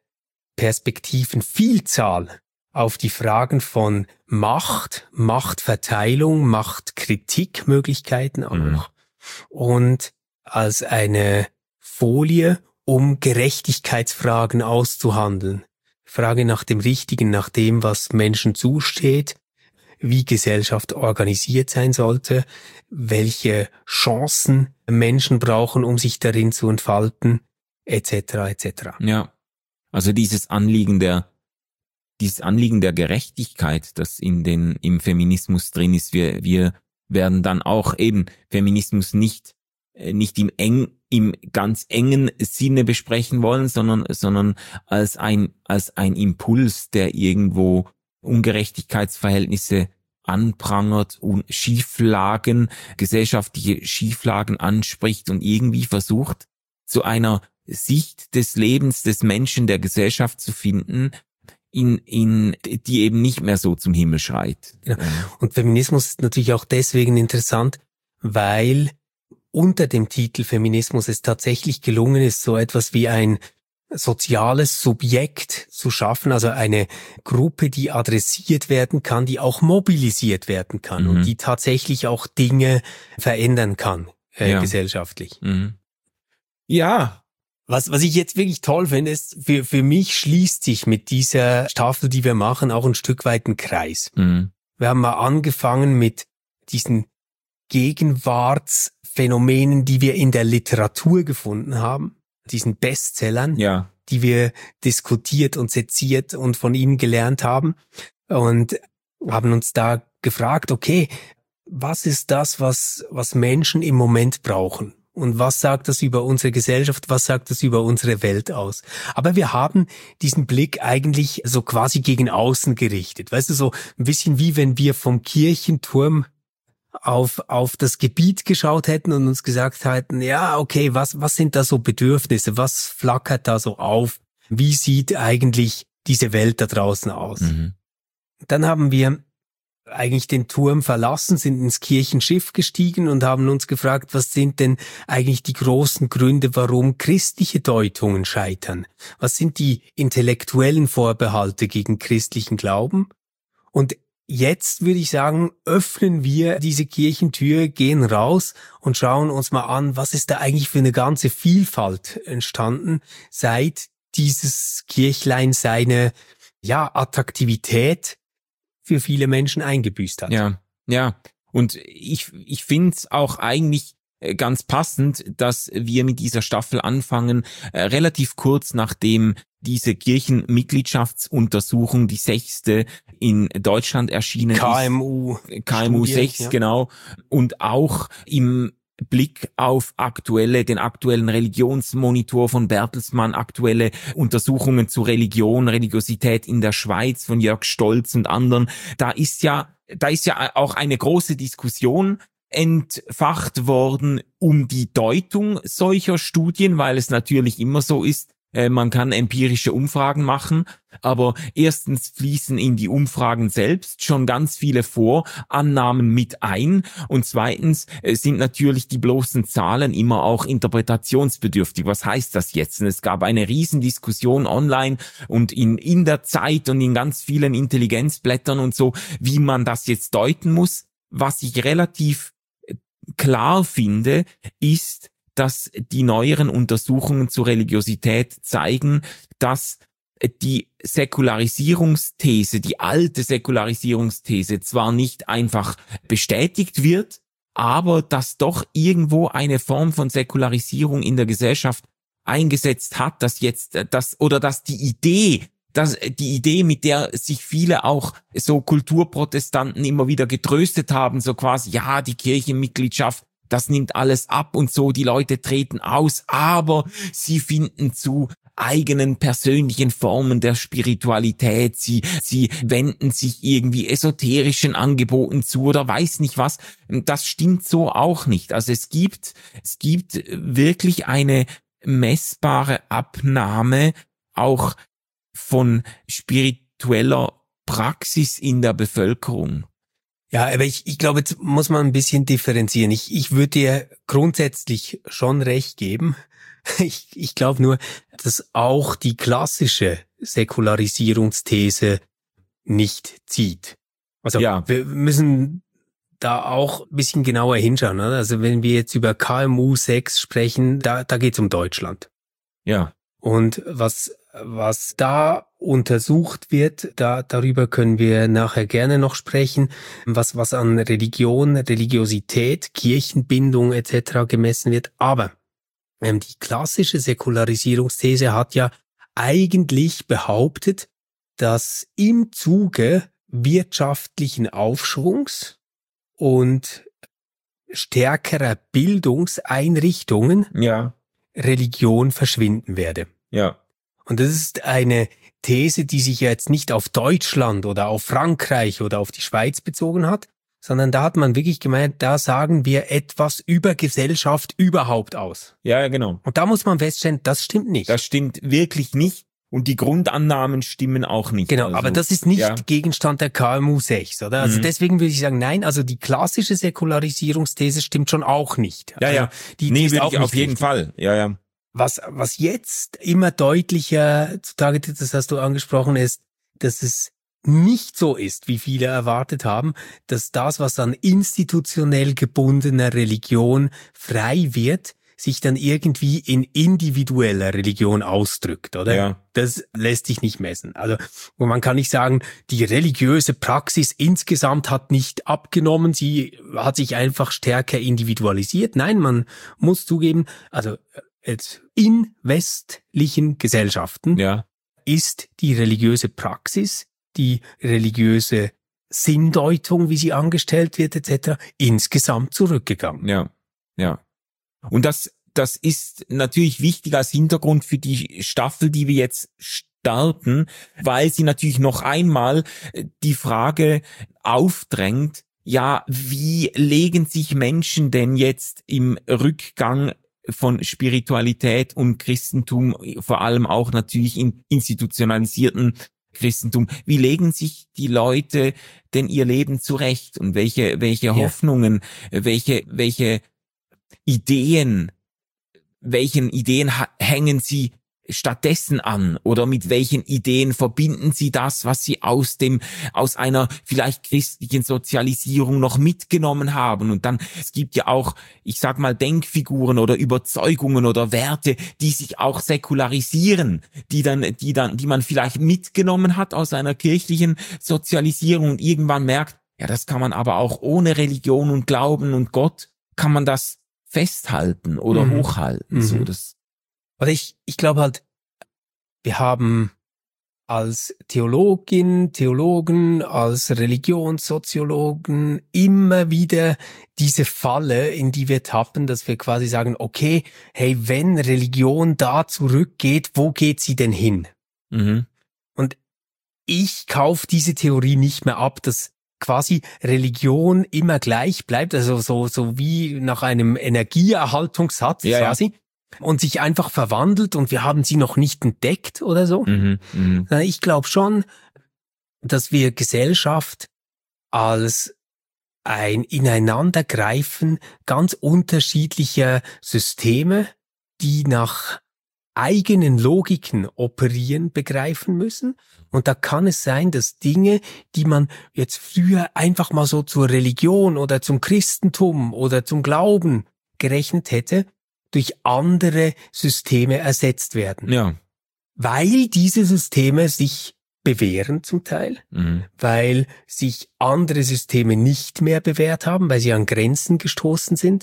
Perspektivenvielzahl auf die Fragen von Macht, Machtverteilung, Machtkritikmöglichkeiten auch Mhm. und als eine Folie, um Gerechtigkeitsfragen auszuhandeln. Frage nach dem Richtigen, nach dem, was Menschen zusteht, wie Gesellschaft organisiert sein sollte, welche Chancen Menschen brauchen, um sich darin zu entfalten, et cetera et cetera. Ja. Also dieses Anliegen der dieses Anliegen der Gerechtigkeit, das in den im Feminismus drin ist, wir wir werden dann auch eben Feminismus nicht äh, nicht im eng im ganz engen Sinne besprechen wollen, sondern sondern als ein als ein Impuls, der irgendwo Ungerechtigkeitsverhältnisse anprangert und Schieflagen, gesellschaftliche Schieflagen anspricht und irgendwie versucht, zu einer Sicht des Lebens des Menschen, der Gesellschaft zu finden, in, in, die eben nicht mehr so zum Himmel schreit. Ja. Und Feminismus ist natürlich auch deswegen interessant, weil unter dem Titel Feminismus es tatsächlich gelungen ist, so etwas wie ein soziales Subjekt zu schaffen, also eine Gruppe, die adressiert werden kann, die auch mobilisiert werden kann Mhm. und die tatsächlich auch Dinge verändern kann, äh, Ja. gesellschaftlich. Mhm. Ja. Was, was ich jetzt wirklich toll finde, ist, für, für mich schließt sich mit dieser Staffel, die wir machen, auch ein Stück weit ein Kreis. Mhm. Wir haben mal angefangen mit diesen Gegenwartsphänomenen, die wir in der Literatur gefunden haben. diesen Bestsellern, ja. die wir diskutiert und seziert und von ihnen gelernt haben und haben uns da gefragt, okay, was ist das, was, was Menschen im Moment brauchen? Und was sagt das über unsere Gesellschaft? Was sagt das über unsere Welt aus? Aber wir haben diesen Blick eigentlich so quasi gegen außen gerichtet. Weißt du, so ein bisschen wie wenn wir vom Kirchenturm auf, auf das Gebiet geschaut hätten und uns gesagt hätten, ja, okay, was, was sind da so Bedürfnisse? Was flackert da so auf? Wie sieht eigentlich diese Welt da draußen aus? Mhm. Dann haben wir eigentlich den Turm verlassen, sind ins Kirchenschiff gestiegen und haben uns gefragt, was sind denn eigentlich die großen Gründe, warum christliche Deutungen scheitern? Was sind die intellektuellen Vorbehalte gegen christlichen Glauben? Und jetzt würde ich sagen, öffnen wir diese Kirchentür, gehen raus und schauen uns mal an, was ist da eigentlich für eine ganze Vielfalt entstanden, seit dieses Kirchlein seine, ja, Attraktivität für viele Menschen eingebüßt hat. Ja, ja. Und ich, ich finde es auch eigentlich ganz passend, dass wir mit dieser Staffel anfangen, äh, relativ kurz nachdem diese Kirchenmitgliedschaftsuntersuchung, die sechste in Deutschland erschienen K M U. ist. K M U sechs, ja. Genau. Und auch im Blick auf aktuelle, den aktuellen Religionsmonitor von Bertelsmann, aktuelle Untersuchungen zu Religion, Religiosität in der Schweiz von Jörg Stolz und anderen. Da ist ja, da ist ja auch eine große Diskussion entfacht worden um die Deutung solcher Studien, weil es natürlich immer so ist, man kann empirische Umfragen machen, aber erstens fließen in die Umfragen selbst schon ganz viele Vorannahmen mit ein und zweitens sind natürlich die bloßen Zahlen immer auch interpretationsbedürftig. Was heißt das jetzt? Und es gab eine Riesendiskussion online und in, in der Zeit und in ganz vielen Intelligenzblättern und so, wie man das jetzt deuten muss. Was ich relativ klar finde, ist, dass die neueren Untersuchungen zur Religiosität zeigen, dass die Säkularisierungsthese, die alte Säkularisierungsthese zwar nicht einfach bestätigt wird, aber dass doch irgendwo eine Form von Säkularisierung in der Gesellschaft eingesetzt hat, dass jetzt das oder dass die Idee, dass die Idee, mit der sich viele auch so Kulturprotestanten immer wieder getröstet haben, so quasi, ja, die Kirchenmitgliedschaft, das nimmt alles ab und so, die Leute treten aus, aber sie finden zu eigenen persönlichen Formen der Spiritualität, sie, sie wenden sich irgendwie esoterischen Angeboten zu oder weiß nicht was. Das stimmt so auch nicht. Also es gibt, es gibt wirklich eine messbare Abnahme auch von spiritueller Praxis in der Bevölkerung. Ja, aber ich, ich glaube, jetzt muss man ein bisschen differenzieren. Ich, ich würde dir grundsätzlich schon recht geben. Ich, ich glaube nur, dass auch die klassische Säkularisierungsthese nicht zieht. Also ja. Wir müssen da auch ein bisschen genauer hinschauen. Oder? Also wenn wir jetzt über K M U sechs sprechen, da, da geht es um Deutschland. Ja. Und was was da untersucht wird, da darüber können wir nachher gerne noch sprechen, was was an Religion, Religiosität, Kirchenbindung et cetera gemessen wird. Aber ähm, die klassische Säkularisierungsthese hat ja eigentlich behauptet, dass im Zuge wirtschaftlichen Aufschwungs und stärkerer Bildungseinrichtungen ja. Religion verschwinden werde. Ja. Und das ist eine These, die sich ja jetzt nicht auf Deutschland oder auf Frankreich oder auf die Schweiz bezogen hat, sondern da hat man wirklich gemeint, da sagen wir etwas über Gesellschaft überhaupt aus. Ja, genau. Und da muss man feststellen, das stimmt nicht. Das stimmt wirklich nicht und die Grundannahmen stimmen auch nicht. Genau, also, aber das ist nicht ja. Gegenstand der K M U sechs, oder? Also mhm. deswegen würde ich sagen, nein, also die klassische Säkularisierungsthese stimmt schon auch nicht. Ja, also ja. Die, nee, die ist würde auch ich auf jeden richtig. Fall. Ja, ja. Was, was jetzt immer deutlicher zutage tritt, das hast du angesprochen, ist, dass es nicht so ist, wie viele erwartet haben, dass das, was an institutionell gebundener Religion frei wird, sich dann irgendwie in individueller Religion ausdrückt, oder? Ja. Das lässt sich nicht messen. Also, wo man kann nicht sagen, die religiöse Praxis insgesamt hat nicht abgenommen, sie hat sich einfach stärker individualisiert. Nein, man muss zugeben, also jetzt in westlichen Gesellschaften Ja. ist die religiöse Praxis, die religiöse Sinndeutung, wie sie angestellt wird, et cetera, insgesamt zurückgegangen. Ja, ja. Und das, das ist natürlich wichtig als Hintergrund für die Staffel, die wir jetzt starten, weil sie natürlich noch einmal die Frage aufdrängt, ja, wie legen sich Menschen denn jetzt im Rückgang von Spiritualität und Christentum, vor allem auch natürlich in institutionalisierten Christentum, wie legen sich die Leute denn ihr Leben zurecht und welche welche Ja. Hoffnungen, welche welche Ideen, welchen Ideen ha- hängen sie stattdessen an oder mit welchen Ideen verbinden sie das, was sie aus dem aus einer vielleicht christlichen Sozialisierung noch mitgenommen haben? Und dann, es gibt ja auch, ich sag mal, Denkfiguren oder Überzeugungen oder Werte, die sich auch säkularisieren, die dann die dann die man vielleicht mitgenommen hat aus einer kirchlichen Sozialisierung und irgendwann merkt, ja, das kann man aber auch ohne Religion und Glauben und Gott kann man das festhalten oder Mhm. hochhalten. Mhm. So, das Also ich, ich glaube halt, wir haben als Theologin, Theologen, als Religionssoziologen immer wieder diese Falle, in die wir tappen, dass wir quasi sagen, okay, hey, wenn Religion da zurückgeht, wo geht sie denn hin? mhm. Und ich kaufe diese Theorie nicht mehr ab, dass quasi Religion immer gleich bleibt, also so, so wie nach einem Energieerhaltungssatz Ja, ja. quasi. Und sich einfach verwandelt und wir haben sie noch nicht entdeckt oder so. Mhm, mhm. Na, ich glaube schon, dass wir Gesellschaft als ein Ineinandergreifen ganz unterschiedlicher Systeme, die nach eigenen Logiken operieren, begreifen müssen. Und da kann es sein, dass Dinge, die man jetzt früher einfach mal so zur Religion oder zum Christentum oder zum Glauben gerechnet hätte, durch andere Systeme ersetzt werden. Ja. Weil diese Systeme sich bewähren zum Teil, Mhm. weil sich andere Systeme nicht mehr bewährt haben, weil sie an Grenzen gestoßen sind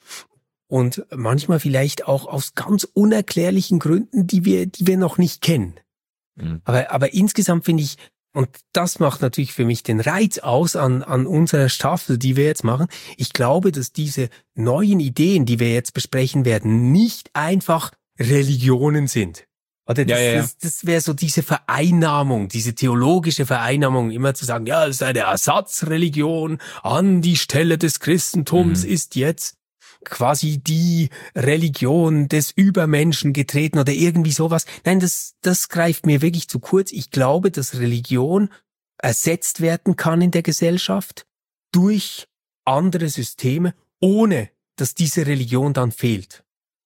und manchmal vielleicht auch aus ganz unerklärlichen Gründen, die wir, die wir noch nicht kennen. Mhm. Aber, aber insgesamt finde ich, und das macht natürlich für mich den Reiz aus an, an unserer Staffel, die wir jetzt machen. Ich glaube, dass diese neuen Ideen, die wir jetzt besprechen werden, nicht einfach Religionen sind. Oder das, Ja, ja, ja. das, das wäre so diese Vereinnahmung, diese theologische Vereinnahmung, immer zu sagen, ja, es ist eine Ersatzreligion, an die Stelle des Christentums Mhm. ist jetzt quasi die Religion des Übermenschen getreten oder irgendwie sowas. Nein, das, das greift mir wirklich zu kurz. Ich glaube, dass Religion ersetzt werden kann in der Gesellschaft durch andere Systeme, ohne dass diese Religion dann fehlt.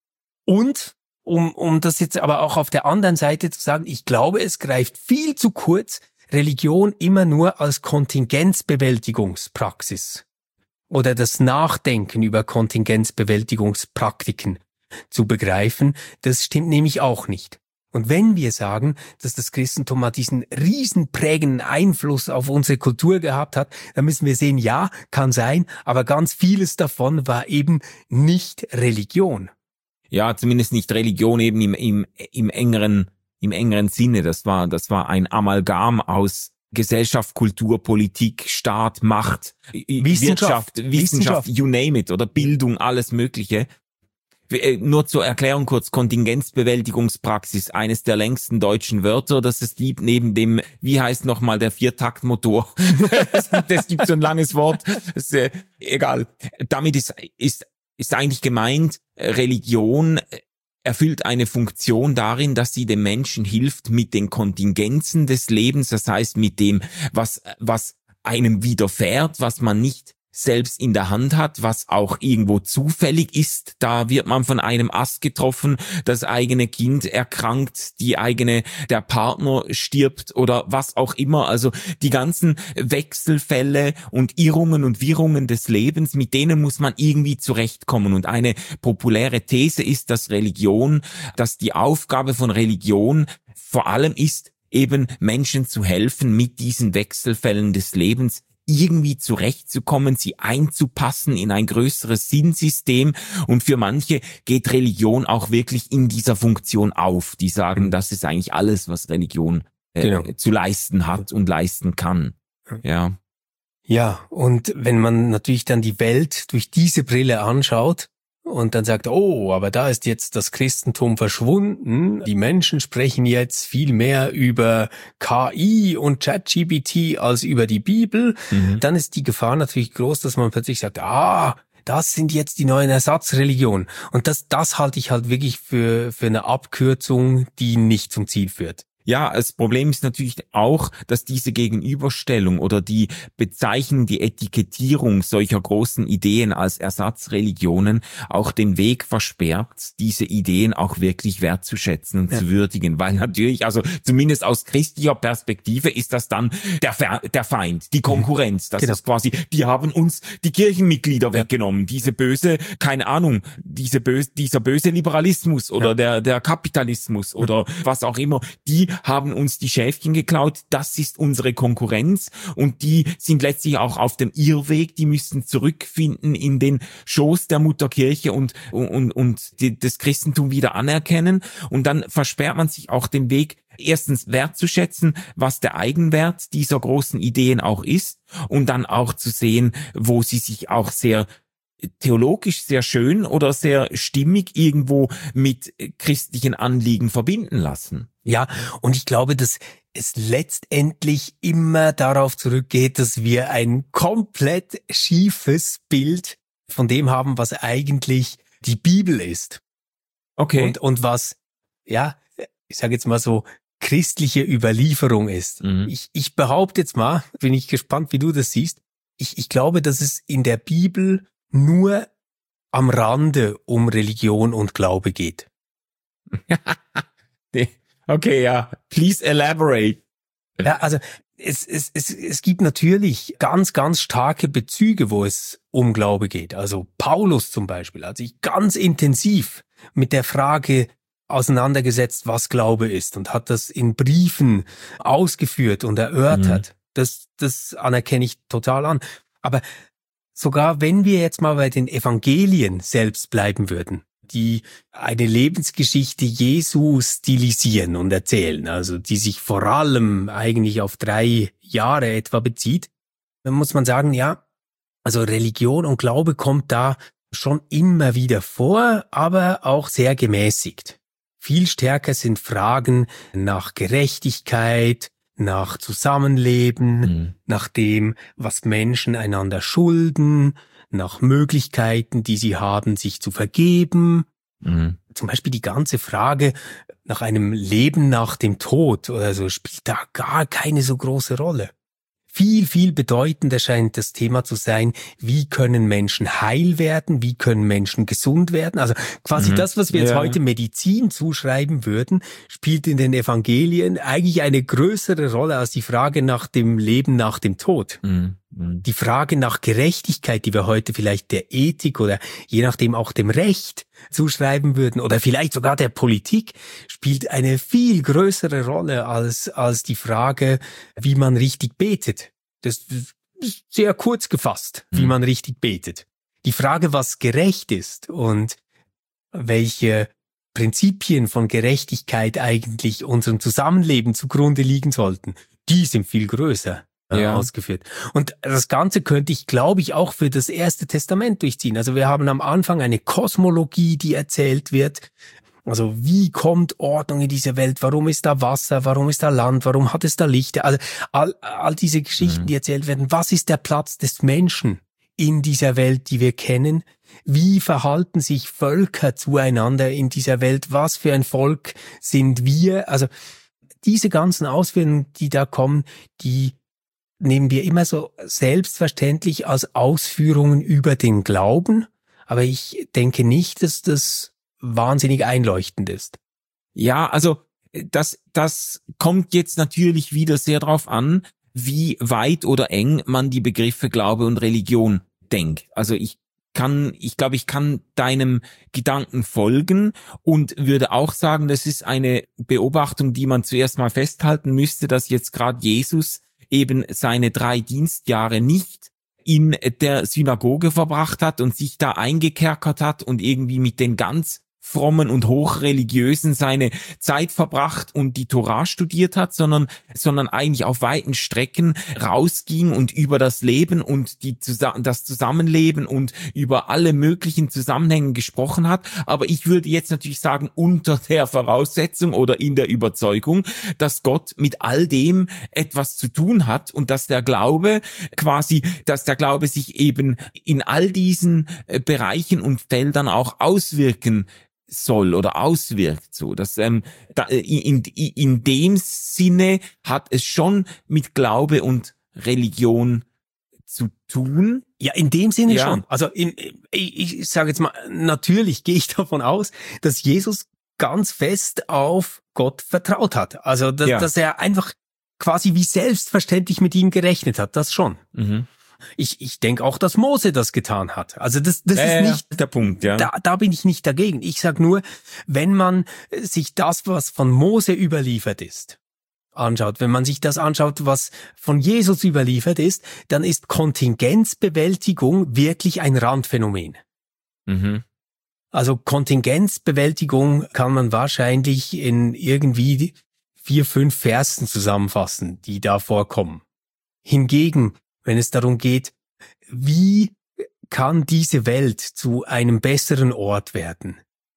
Und, um, um das jetzt aber auch auf der anderen Seite zu sagen, ich glaube, es greift viel zu kurz, Religion immer nur als Kontingenzbewältigungspraxis oder das Nachdenken über Kontingenzbewältigungspraktiken zu begreifen. Das stimmt nämlich auch nicht. Und wenn wir sagen, dass das Christentum mal diesen riesen prägenden Einfluss auf unsere Kultur gehabt hat, dann müssen wir sehen, ja, kann sein, aber ganz vieles davon war eben nicht Religion. Ja, zumindest nicht Religion eben im, im, im engeren, im engeren Sinne. Das war, das war ein Amalgam aus Gesellschaft, Kultur, Politik, Staat, Macht, Wissenschaft, Wirtschaft, Wissenschaft, Wissenschaft. you name it, oder Bildung, alles Mögliche. Nur zur Erklärung kurz, Kontingenzbewältigungspraxis, eines der längsten deutschen Wörter, das es gibt, neben dem, wie heißt nochmal der Viertaktmotor? Das gibt so ein langes Wort, das ist, äh, egal. Damit ist, ist, ist eigentlich gemeint, Religion erfüllt eine Funktion darin, dass sie dem Menschen hilft mit den Kontingenzen des Lebens, das heißt mit dem, was, was einem widerfährt, was man nicht selbst in der Hand hat, was auch irgendwo zufällig ist. Da wird man von einem Ast getroffen, das eigene Kind erkrankt, die eigene, der Partner stirbt oder was auch immer. Also die ganzen Wechselfälle und Irrungen und Wirrungen des Lebens, mit denen muss man irgendwie zurechtkommen. Und eine populäre These ist, dass Religion, dass die Aufgabe von Religion vor allem ist, eben Menschen zu helfen, mit diesen Wechselfällen des Lebens irgendwie zurechtzukommen, sie einzupassen in ein größeres Sinnsystem. Und für manche geht Religion auch wirklich in dieser Funktion auf. Die sagen, das ist eigentlich alles, was Religion äh, genau. zu leisten hat und leisten kann. Ja. Ja, und wenn man natürlich dann die Welt durch diese Brille anschaut und dann sagt, oh, aber da ist jetzt das Christentum verschwunden, die Menschen sprechen jetzt viel mehr über K I und ChatGPT als über die Bibel, mhm. dann ist die Gefahr natürlich groß, dass man plötzlich sagt, ah, das sind jetzt die neuen Ersatzreligionen. Und das, das halte ich halt wirklich für, für eine Abkürzung, die nicht zum Ziel führt. Ja, das Problem ist natürlich auch, dass diese Gegenüberstellung oder die Bezeichnung, die Etikettierung solcher großen Ideen als Ersatzreligionen auch den Weg versperrt, diese Ideen auch wirklich wertzuschätzen und ja. zu würdigen. Weil natürlich, also zumindest aus christlicher Perspektive ist das dann der, Fe- der Feind, die Konkurrenz. Das genau. ist quasi, die haben uns die Kirchenmitglieder ja. weggenommen. Diese böse, keine Ahnung, diese böse, dieser böse Liberalismus oder ja. der, der Kapitalismus oder ja. was auch immer, die haben uns die Schäfchen geklaut, das ist unsere Konkurrenz und die sind letztlich auch auf dem Irrweg, die müssen zurückfinden in den Schoß der Mutterkirche und, und, und die, das Christentum wieder anerkennen und dann versperrt man sich auch den Weg, erstens wertzuschätzen, was der Eigenwert dieser großen Ideen auch ist und dann auch zu sehen, wo sie sich auch sehr theologisch sehr schön oder sehr stimmig irgendwo mit christlichen Anliegen verbinden lassen. Ja, und ich glaube, dass es letztendlich immer darauf zurückgeht, dass wir ein komplett schiefes Bild von dem haben, was eigentlich die Bibel ist. Okay. Und, und was, ja, ich sage jetzt mal so, christliche Überlieferung ist. Mhm. Ich, ich behaupte jetzt mal, bin ich gespannt, wie du das siehst, ich, ich glaube, dass es in der Bibel nur am Rande um Religion und Glaube geht. Okay, ja. Please elaborate. Ja, also es, es, es, es gibt natürlich ganz, ganz starke Bezüge, wo es um Glaube geht. Also Paulus zum Beispiel hat sich ganz intensiv mit der Frage auseinandergesetzt, was Glaube ist und hat das in Briefen ausgeführt und erörtert. Mhm. Das, das anerkenne ich total an. Aber sogar wenn wir jetzt mal bei den Evangelien selbst bleiben würden, die eine Lebensgeschichte Jesu stilisieren und erzählen, also die sich vor allem eigentlich auf drei Jahre etwa bezieht, dann muss man sagen, ja, also Religion und Glaube kommt da schon immer wieder vor, aber auch sehr gemäßigt. Viel stärker sind Fragen nach Gerechtigkeit, nach Zusammenleben, mhm. nach dem, was Menschen einander schulden, nach Möglichkeiten, die sie haben, sich zu vergeben. Mhm. Zum Beispiel die ganze Frage nach einem Leben nach dem Tod oder so spielt da gar keine so große Rolle. Viel, viel bedeutender scheint das Thema zu sein, wie können Menschen heil werden, wie können Menschen gesund werden. Also quasi mhm. das, was wir jetzt ja. heute Medizin zuschreiben würden, spielt in den Evangelien eigentlich eine größere Rolle als die Frage nach dem Leben nach dem Tod. Mhm. Die Frage nach Gerechtigkeit, die wir heute vielleicht der Ethik oder je nachdem auch dem Recht zuschreiben würden oder vielleicht sogar der Politik, spielt eine viel größere Rolle als als die Frage, wie man richtig betet. Das ist sehr kurz gefasst, wie man richtig betet. Die Frage, was gerecht ist und welche Prinzipien von Gerechtigkeit eigentlich unserem Zusammenleben zugrunde liegen sollten, die sind viel größer. Ja. ausgeführt. Und das Ganze könnte ich, glaube ich, auch für das Erste Testament durchziehen. Also wir haben am Anfang eine Kosmologie, die erzählt wird. Also wie kommt Ordnung in diese Welt? Warum ist da Wasser? Warum ist da Land? Warum hat es da Lichter? Also all, all diese Geschichten, mhm. die erzählt werden. Was ist der Platz des Menschen in dieser Welt, die wir kennen? Wie verhalten sich Völker zueinander in dieser Welt? Was für ein Volk sind wir? Also diese ganzen Ausführungen, die da kommen, die nehmen wir immer so selbstverständlich als Ausführungen über den Glauben, aber ich denke nicht, dass das wahnsinnig einleuchtend ist. Ja, also das das kommt jetzt natürlich wieder sehr drauf an, wie weit oder eng man die Begriffe Glaube und Religion denkt. Also ich kann, ich glaube, ich kann deinem Gedanken folgen und würde auch sagen, das ist eine Beobachtung, die man zuerst mal festhalten müsste, dass jetzt gerade Jesus eben seine drei Dienstjahre nicht in der Synagoge verbracht hat und sich da eingekerkert hat und irgendwie mit den ganz frommen und hochreligiösen seine Zeit verbracht und die Tora studiert hat, sondern sondern eigentlich auf weiten Strecken rausging und über das Leben und die das Zusammenleben und über alle möglichen Zusammenhänge gesprochen hat. Aber ich würde jetzt natürlich sagen, unter der Voraussetzung oder in der Überzeugung, dass Gott mit all dem etwas zu tun hat und dass der Glaube quasi, dass der Glaube sich eben in all diesen Bereichen und Feldern auch auswirken soll oder auswirkt, so dass ähm, da, in, in, in dem Sinne hat es schon mit Glaube und Religion zu tun. Ja, in dem Sinne ja. schon. Also in, ich, ich sage jetzt mal, natürlich gehe ich davon aus, dass Jesus ganz fest auf Gott vertraut hat. Also dass, ja. dass er einfach quasi wie selbstverständlich mit ihm gerechnet hat, das schon. Mhm. Ich, ich denke auch, dass Mose das getan hat. Also das, das äh, ist nicht der Punkt, ja. Da, da bin ich nicht dagegen. Ich sag nur, wenn man sich das, was von Mose überliefert ist, anschaut, wenn man sich das anschaut, was von Jesus überliefert ist, dann ist Kontingenzbewältigung wirklich ein Randphänomen. Mhm. Also Kontingenzbewältigung kann man wahrscheinlich in irgendwie vier, fünf Versen zusammenfassen, die da vorkommen. Hingegen, wenn es darum geht, wie kann diese Welt zu einem besseren Ort werden?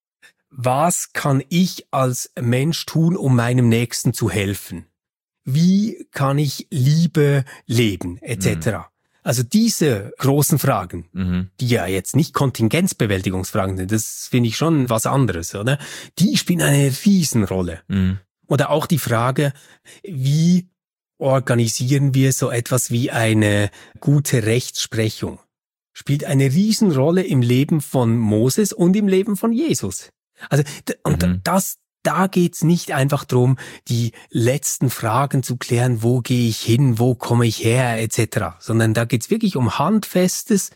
Was kann ich als Mensch tun, um meinem Nächsten zu helfen? Wie kann ich Liebe leben, et cetera? Mhm. Also diese großen Fragen, mhm. die ja jetzt nicht Kontingenzbewältigungsfragen sind, das finde ich schon was anderes, oder? Die spielen eine Riesenrolle. Mhm. Oder auch die Frage, wie organisieren wir so etwas wie eine gute Rechtsprechung? Spielt eine Riesenrolle im Leben von Moses und im Leben von Jesus. Also und mhm. das, da geht's nicht einfach drum, die letzten Fragen zu klären, wo gehe ich hin, wo komme ich her, et cetera, sondern da geht's wirklich um handfestes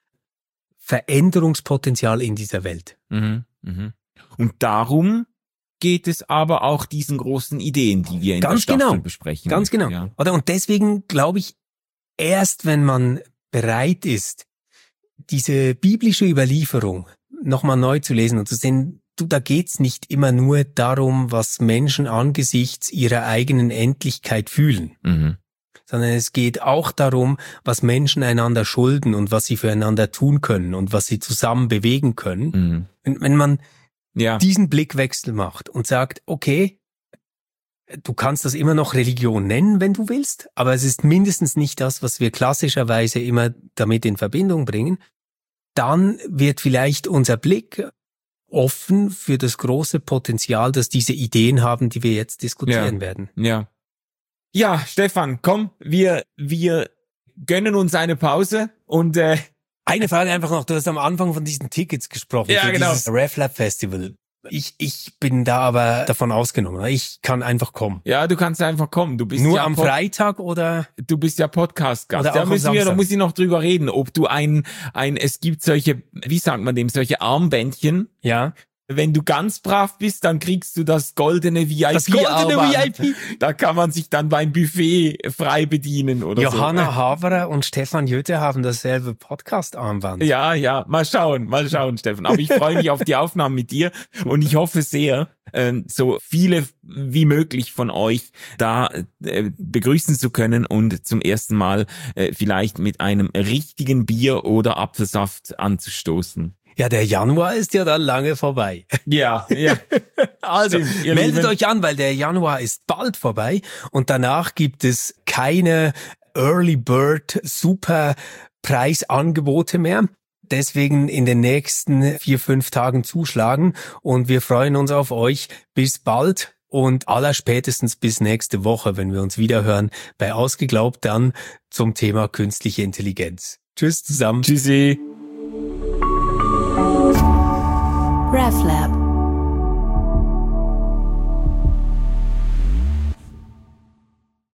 Veränderungspotenzial in dieser Welt. Mhm. Mhm. Und darum geht es aber auch diesen großen Ideen, die wir in Ganz der Staffel genau. besprechen. Ganz genau. Ja. Oder und deswegen glaube ich, erst wenn man bereit ist, diese biblische Überlieferung nochmal neu zu lesen und zu sehen, du, da geht's nicht immer nur darum, was Menschen angesichts ihrer eigenen Endlichkeit fühlen, mhm. sondern es geht auch darum, was Menschen einander schulden und was sie füreinander tun können und was sie zusammen bewegen können. Mhm. Wenn, wenn man ja. diesen Blickwechsel macht und sagt, okay, du kannst das immer noch Religion nennen, wenn du willst, aber es ist mindestens nicht das, was wir klassischerweise immer damit in Verbindung bringen, dann wird vielleicht unser Blick offen für das große Potenzial, das diese Ideen haben, die wir jetzt diskutieren ja. werden. Ja. Ja, Stefan, komm, wir wir gönnen uns eine Pause und äh, eine Frage einfach noch, du hast am Anfang von diesen Tickets gesprochen, ja, für genau. dieses RefLab Festival. Ich ich bin da aber davon ausgenommen. Ich kann einfach kommen. Ja, du kannst einfach kommen. Du bist nur ja am Pod- Freitag oder? Du bist ja Podcast-Gast. Oder da auch müssen am wir, da Samstag. muss ich noch drüber reden, ob du ein ein es gibt solche, wie sagt man dem, solche Armbändchen. Ja. Wenn du ganz brav bist, dann kriegst du das goldene V I P-Armband. Das goldene V I P. Da kann man sich dann beim Buffet frei bedienen oder Johanna so. Haverer und Stefan Jötte haben dasselbe Podcast-Armband. Ja, ja, mal schauen, mal schauen, Stefan. Aber ich freue mich auf die Aufnahmen mit dir und ich hoffe sehr, so viele wie möglich von euch da begrüßen zu können und zum ersten Mal vielleicht mit einem richtigen Bier oder Apfelsaft anzustoßen. Ja, der Januar ist ja dann lange vorbei. Ja, ja. Also, Stimmt, meldet Lieben. euch an, weil der Januar ist bald vorbei und danach gibt es keine Early Bird Super Preisangebote mehr. Deswegen in den nächsten vier, fünf Tagen zuschlagen und wir freuen uns auf euch. Bis bald und allerspätestens bis nächste Woche, wenn wir uns wieder hören bei Ausgeglaubt dann zum Thema künstliche Intelligenz. Tschüss zusammen. Tschüssi. RefLab